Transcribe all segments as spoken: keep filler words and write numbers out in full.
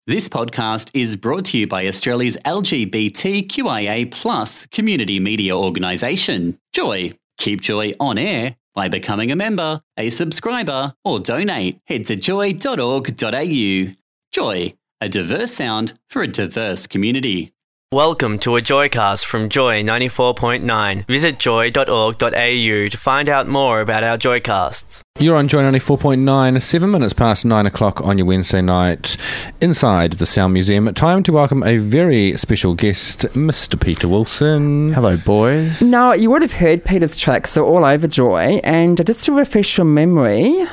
This podcast is brought to you by Australia's L G B T Q I A plus community media organisation, Joy. Keep Joy on air by becoming a member, a subscriber, or donate. Head to joy dot org dot a u. Joy, a diverse sound for a diverse community. Welcome to a Joycast from Joy ninety-four point nine. Visit joy dot org dot a u to find out more about our Joycasts. You're on Joy ninety-four point nine, seven minutes past nine o'clock on your Wednesday night, inside the Sound Museum. Time to welcome a very special guest, Mister Peter Wilson. Hello, boys. Now, you would have heard Peter's tracks, so all over Joy, and just to refresh your memory...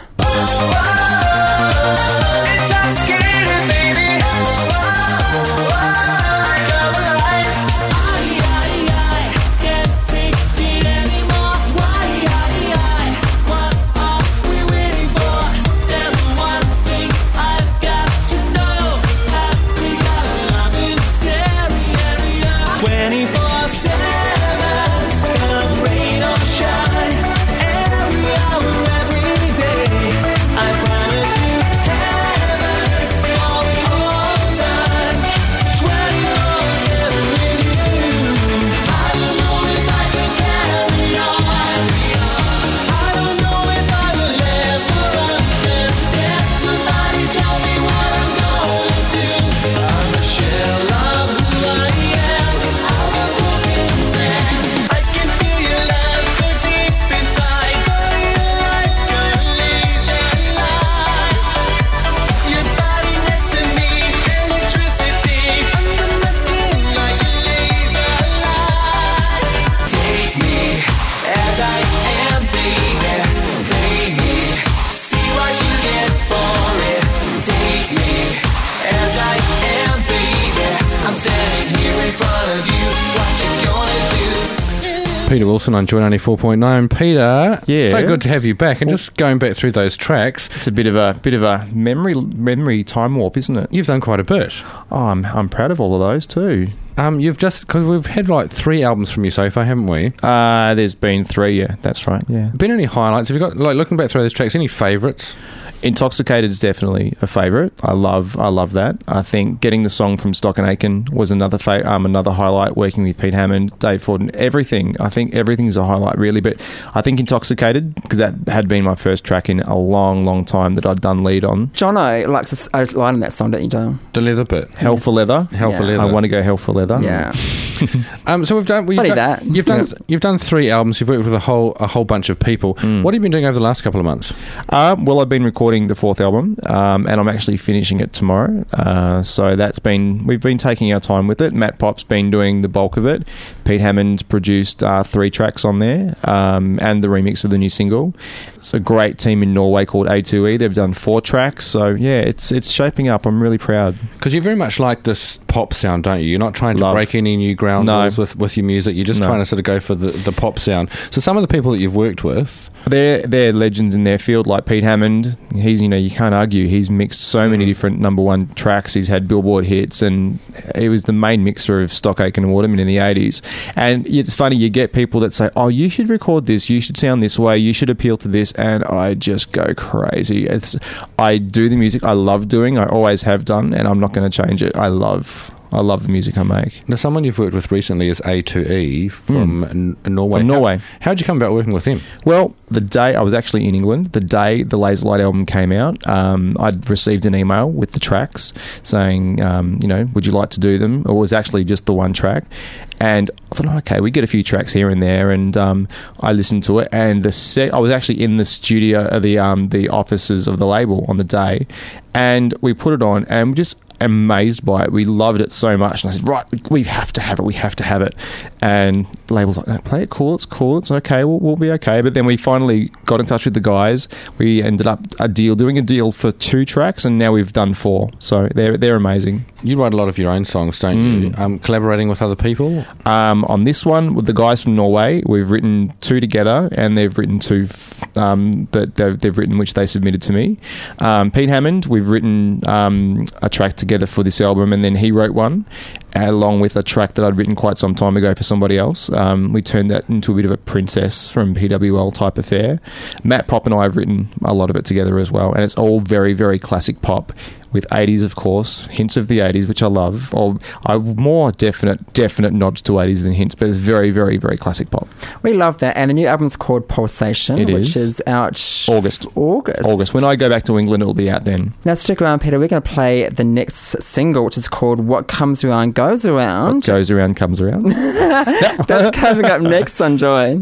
Peter Wilson on Joy ninety-four point nine. Peter, yeah, so good to have you back. And just going back through those tracks, it's a bit of a bit of a memory memory time warp, isn't it? You've done quite a bit. Oh, I'm I'm proud of all of those too. Um, you've just because we've had like three albums from you so far, haven't we? Uh there's been three. Yeah, that's right. Yeah. Been any highlights? Have you got like looking back through those tracks? Any favourites? Intoxicated is definitely a favourite. I love, I love that. I think getting the song from Stock and Aitken was another fa- um, another highlight. Working with Pete Hammond, Dave Forden, everything. I think everything's a highlight, really. But I think Intoxicated, because that had been my first track in a long, long time that I'd done lead on. Jono likes a line in that song, don't you, Joe? The leather bit. Hell yes. for leather. Hell yeah. for leather. I want to go hell for leather. Yeah. um. So we've done. We've Funny done, that. You've done. Yeah. You've done three albums. You've worked with a whole a whole bunch of people. Mm. What have you been doing over the last couple of months? Uh, well, I've been recording the fourth album. Um, and I'm actually finishing it tomorrow. Uh, so that's been, we've been taking our time with it. Matt Pop's been doing the bulk of it. Pete Hammond produced uh, three tracks on there, um, and the remix of the new single. It's a great team in Norway called A two E. They've done four tracks. So yeah, it's it's shaping up. I'm really proud. Because you very much like this pop sound, don't you? You're not trying to Love. break any new ground no. rules with, with your music. You're just no. trying to sort of go for the, the pop sound. So some of the people that you've worked with, they're they're legends in their field, like Pete Hammond. He's, you know, you can't argue. He's mixed so many different number one tracks. He's had Billboard hits, and he was the main mixer of Stock Aitken and Waterman in the eighties. And it's funny, you get people that say, "Oh, you should record this. You should sound this way. You should appeal to this." And I just go crazy. It's I do the music I love doing. I always have done, and I'm not going to change it. I love. I love the music I make. Now, someone you've worked with recently is A two E from mm. N- Norway. From Norway. How did you come about working with him? Well, the day I was actually in England, the day the Laserlight album came out, um, I'd received an email with the tracks saying, um, you know, would you like to do them? Or it was actually just the one track. And I thought, oh, okay, we get a few tracks here and there, and um, I listened to it. And the se- I was actually in the studio, uh, the um, the offices of the label on the day, and we put it on, and we just amazed by it. We loved it so much, and I said, right, we have to have it, we have to have it. And the label's like, no, play it cool, it's cool, it's okay, we'll, we'll be okay. But then we finally got in touch with the guys. We ended up a deal, doing a deal for two tracks, and now we've done four. So they're they're amazing. You write a lot of your own songs, don't mm. you? Um, collaborating with other people? Um, on this one, with the guys from Norway, we've written two together, and they've written two f- um, that they've, they've written, which they submitted to me. Um, Pete Hammond, we've written um, a track together for this album, and then he wrote one, along with a track that I'd written quite some time ago for somebody else. Um, we turned that into a bit of a Princess from P W L type affair. Matt Pop and I have written a lot of it together as well, and it's all very, very classic pop. with eighties, of course, hints of the eighties, which I love, or I more definite definite nods to eighties than hints, but it's very, very, very classic pop. We love that. And the new album's called Pulsation, It which is. is out August. August. August. When I go back to England, it'll be out then. Now stick around, Peter. We're going to play the next single, which is called What Comes Around Goes What Around. goes around comes around. That's coming up next on Joy.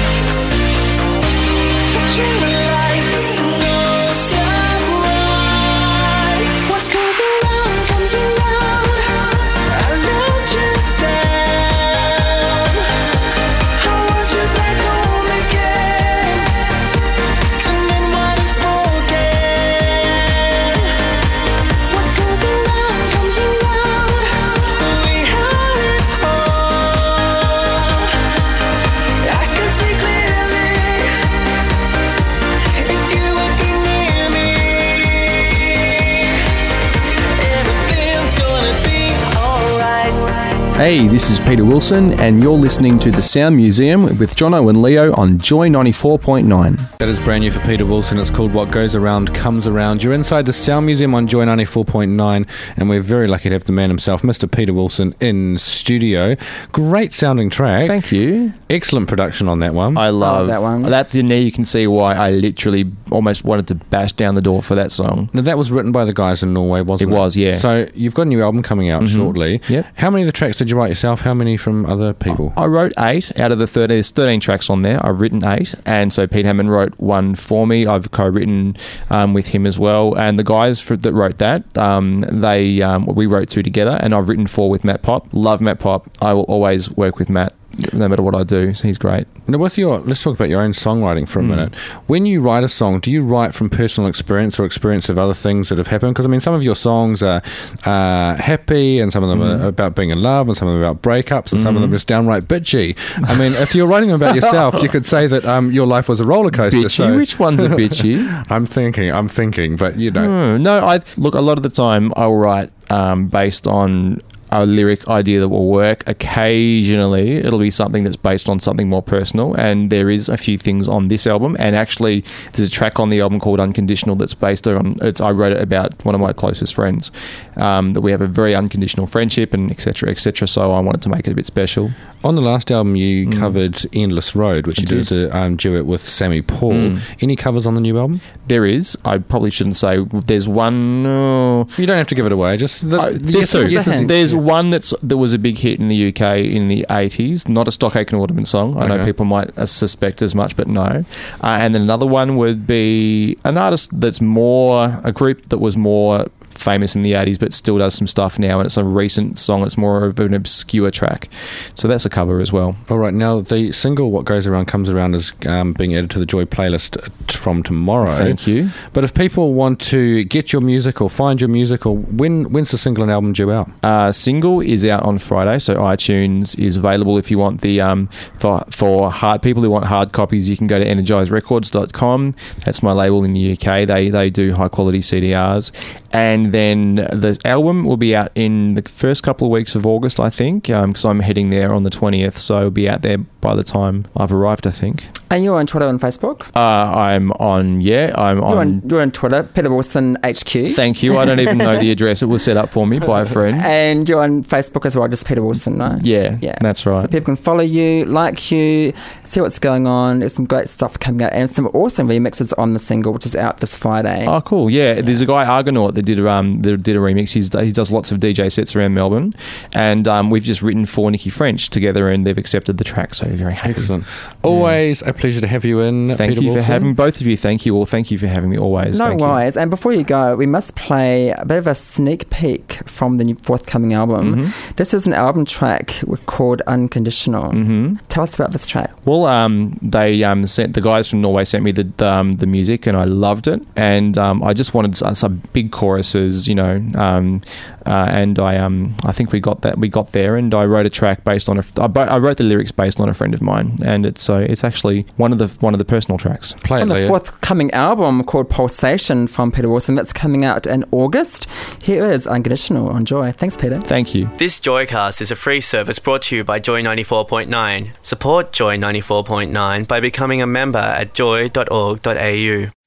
Hey, this is Peter Wilson, and you're listening to The Sound Museum with Jono and Leo on Joy ninety-four point nine. That is brand new for Peter Wilson. It's called What Goes Around Comes Around. You're inside the Sound Museum on Joy ninety-four point nine, and we're very lucky to have the man himself, Mister Peter Wilson, in studio. Great sounding track. Thank you. Excellent production on that one. I love that one. That's in there. You can see why I literally almost wanted to bash down the door for that song. Now, that was written by the guys in Norway, wasn't it? It was, yeah. So you've got a new album coming out Mhm. shortly. Yep. How many of the tracks did you write yourself? How many from other people? I wrote eight out of the thirteen. There's thirteen tracks on there. I've written eight, and so Pete Hammond wrote one for me. I've co-written um, with him as well, and the guys for, that wrote that, um, they um, we wrote two together, and I've written four with Matt Pop. Love Matt Pop. I will always work with Matt, no matter what I do. So he's great. Now, with your, let's talk about your own songwriting for a Mm. minute. When you write a song, do you write from personal experience or experience of other things that have happened? Because, I mean, some of your songs are uh, happy, and some of them Mm. are about being in love, and some of them are about breakups, and some of them are just downright bitchy. I mean, if you're writing about yourself, you could say that um, your life was a roller coaster. Bitchy? So Which one's a bitchy? I'm thinking, I'm thinking, but you know. Hmm, no, I look. A lot of the time, I'll write um, based on a lyric idea that will work. Occasionally, it'll be something that's based on something more personal, and there is a few things on this album. And actually, there's a track on the album called "Unconditional" that's based on. It's I wrote it about one of my closest friends. Um, that we have a very unconditional friendship, and et cetera, et cetera. So I wanted to make it a bit special. On the last album, you Mm. covered Endless Road, which I you did as a um, duet with Sammy Paul. Mm. Any covers on the new album? There is. I probably shouldn't say. There's one. Uh, You don't have to give it away. Just the, Uh, the there's yes, two. yes, yes, There's yeah. one that's that was a big hit in the U K in the eighties, not a Stock Aitken Waterman song. I know Okay. people might uh, suspect as much, but no. Uh, and then another one would be an artist that's more a group that was more famous in the eighties but still does some stuff now, and it's a recent song. It's more of an obscure track, so that's a cover as well. All right, now the single "What Goes Around Comes Around" is um, being added to the Joy playlist t- from tomorrow. Thank you. But if people want to get your music or find your music, or when when's the single and album due out? Uh, single is out on Friday, so iTunes is available if you want the um, for for hard people who want hard copies. You can go to energize records dot com. That's my label in the U K. They they do high quality C D Rs, and then the album will be out in the first couple of weeks of August, I think, because um, I'm heading there on the twentieth, so it'll be out there by the time I've arrived, I think. And you're on Twitter and Facebook? Uh, I'm on, yeah, I'm You're on. on, you're on Twitter, Peter Wilson H Q. Thank you. I don't even know the address. It was set up for me by a friend. And you're on Facebook as well, just Peter Wilson, no? Yeah, Yeah. that's right. So people can follow you, like you, see what's going on. There's some great stuff coming out, and some awesome remixes on the single, which is out this Friday. Oh, cool! Yeah, there's a guy Argonaut that did a um that did a remix. He's he does lots of D J sets around Melbourne, and um, we've just written for Nikki French together, and they've accepted the track. So very happy. Excellent. Always a pleasure to have you in. Thank Peter you Wilson. for having both of you. Thank you all. Thank you for having me always. No Thank you. worries. And before you go, we must play a bit of a sneak peek from the new forthcoming album. Mhm. This is an album track called Unconditional. Mm-hmm. Tell us about this track. Well, um, they um, sent the guys from Norway sent me the the, um, the music, and I loved it. And um, I just wanted some, some big choruses, you know. Um, uh, and I um, I think we got that. We got there, and I wrote a track based on a. I, bo- I wrote the lyrics based on a friend of mine, and it's so it's actually one of the one of the personal tracks. Play it, From the Leah. forthcoming album called Pulsation from Peter Wilson, that's coming out in August. Here is Unconditional on Joy. Thanks, Peter. Thank you. This Joycast is a free service brought to you by Joy ninety-four point nine. Support Joy ninety-four point nine by becoming a member at joy dot org dot a u.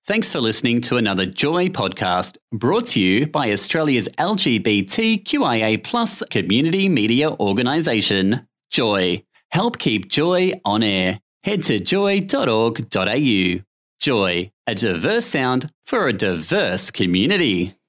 Thanks for listening to another Joy podcast brought to you by Australia's L G B T Q I A plus community media organisation, Joy. Help keep Joy on air. Head to joy dot org dot a u. Joy, a diverse sound for a diverse community.